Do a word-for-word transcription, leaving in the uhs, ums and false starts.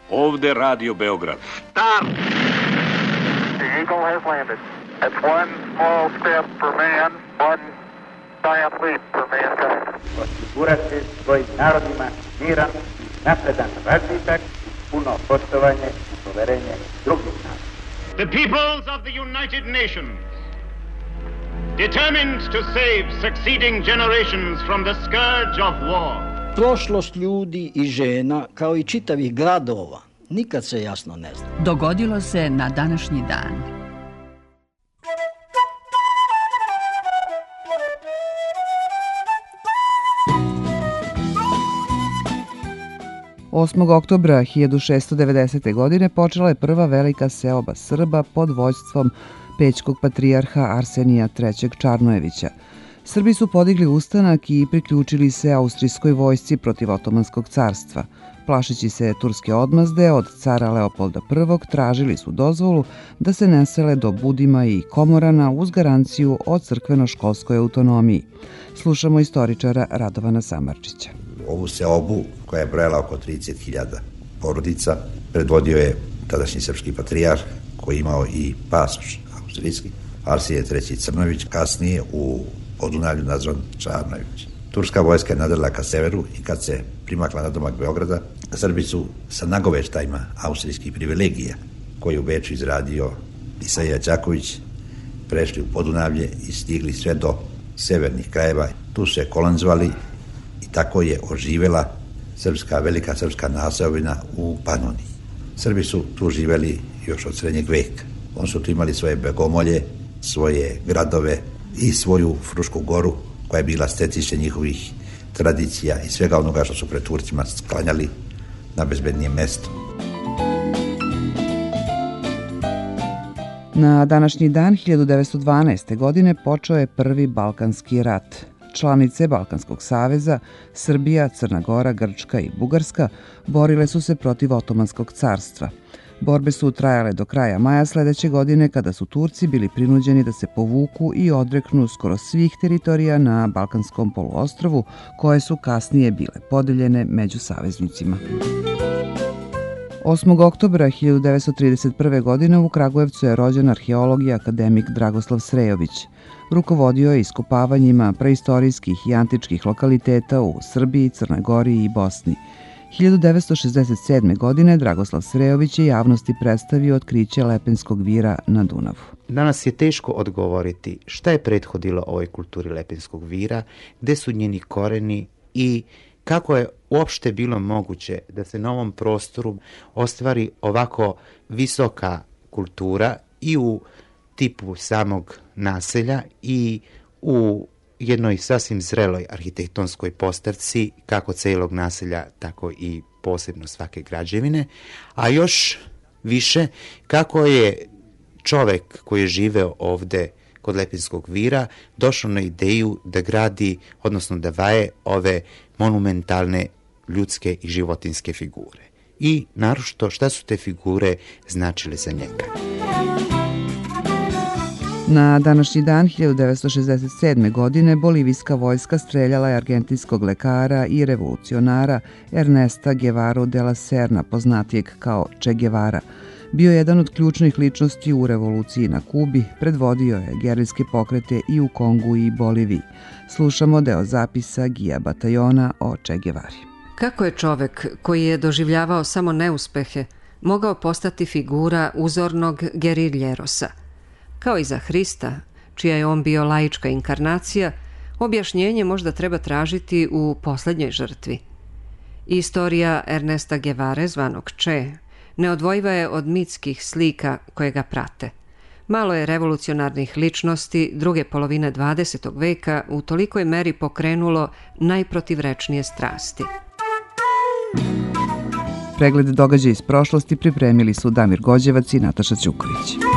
Ovde Radio Beograd. Stop! The Eagle has landed. It's one small step for man, one giant leap for mankind. Osigurati svojim narodima miran, napredan razvitak, puno poštovanje i poverenje drugih naroda. The peoples of the United Nations, determined to save succeeding generations from the scourge of war. Prošlost ljudi i žena, kao i čitavih gradova, nikad se jasno ne zna. Dogodilo se na današnji dan. osmog oktobra hiljadu šessto devedesete. godine počela je prva velika seoba Srba pod vođstvom pećkog patrijarha Arsenija trećeg. Čarnojevića. Srbi su podigli ustanak i priključili se austrijskoj vojsci protiv Otomanskog carstva. Plašeći se turske odmazde od cara Leopolda prvog. tražili su dozvolu da se nesele do Budima i Komorana uz garanciju o crkveno-školskoj autonomiji. Slušamo istoričara Radovana Samardžića. Ovu seobu, koja je brojala oko trideset hiljada porodica, predvodio je tadašnji srpski patrijarh, koji je imao i pasoš austrijski, Arsenije treći. Crnojević, kasnije u Podunavlju nazvan Čarnojević. Turska vojska je nadrla ka severu i kad se primakla na domak Beograda, Srbi su sa nagoveštajima austrijskih privilegija, koji je u Beču izradio Isaija Đaković, prešli u Podunavlje i stigli sve do severnih krajeva. Tu su se kolonizovali i tako je oživela srpska, velika srpska naseobina u Panoniji. Srbi su tu živeli još od srednjeg veka. Oni su tu imali svoje begomolje, svoje gradove i svoju Frušku goru, koja je bila stecište njihovih tradicija i svega onoga što su pred Turcima sklanjali na bezbednije mesto. Na današnji dan hiljadu devetsto dvanaeste. godine počeo je prvi Balkanski rat. Članice Balkanskog saveza, Srbija, Crna Gora, Grčka i Bugarska, borile su se protiv Otomanskog carstva. Borbe su trajale do kraja maja sledeće godine, kada su Turci bili prinuđeni da se povuku i odreknu skoro svih teritorija na Balkanskom poluostrvu, koje su kasnije bile podeljene među saveznicima. osmog oktobra hiljadu devetsto trideset prve. godine u Kragujevcu je rođen arheolog i akademik Dragoslav Srejović. Rukovodio je iskopavanjima preistorijskih i antičkih lokaliteta u Srbiji, Crnoj Gori i Bosni. hiljadu devetsto šezdeset sedme. godine Dragoslav Srejović je javnosti predstavio otkriće Lepenskog vira na Dunavu. Danas je teško odgovoriti šta je prethodilo ovoj kulturi Lepenskog vira, gde su njeni koreni i kako je uopšte bilo moguće da se na ovom prostoru ostvari ovako visoka kultura i u tipu samog naselja i u jednoj sasvim zreloj arhitektonskoj postavci, kako celog naselja, tako i posebno svake građevine, a još više kako je čovek koji je živeo ovde kod Lepenskog vira došao na ideju da gradi, odnosno da vaje ove monumentalne ljudske i životinske figure. I naročito šta su te figure značile za njega. Na današnji dan hiljadu devetsto šezdeset sedme. godine bolivijska vojska streljala je argentinskog lekara i revolucionara Ernesta Guevaru de la Serna, poznatijeg kao Che Guevara. Bio je jedan od ključnih ličnosti u revoluciji na Kubi, predvodio je gerilske pokrete i u Kongu i Boliviji. Slušamo deo zapisa Gija Batajona o Che Guevari. Kako je čovek koji je doživljavao samo neuspehe mogao postati figura uzornog geriljerosa? Kao i za Hrista, čija je on bio laička inkarnacija, objašnjenje možda treba tražiti u poslednjoj žrtvi. Istorija Ernesta Guevare, zvanog Che, neodvojiva je od mitskih slika koje ga prate. Malo je revolucionarnih ličnosti druge polovine dvadesetog veka u tolikoj meri pokrenulo najprotivrečnije strasti. Pregled događaja iz prošlosti pripremili su Damir Gođevac i Nataša Ćuković.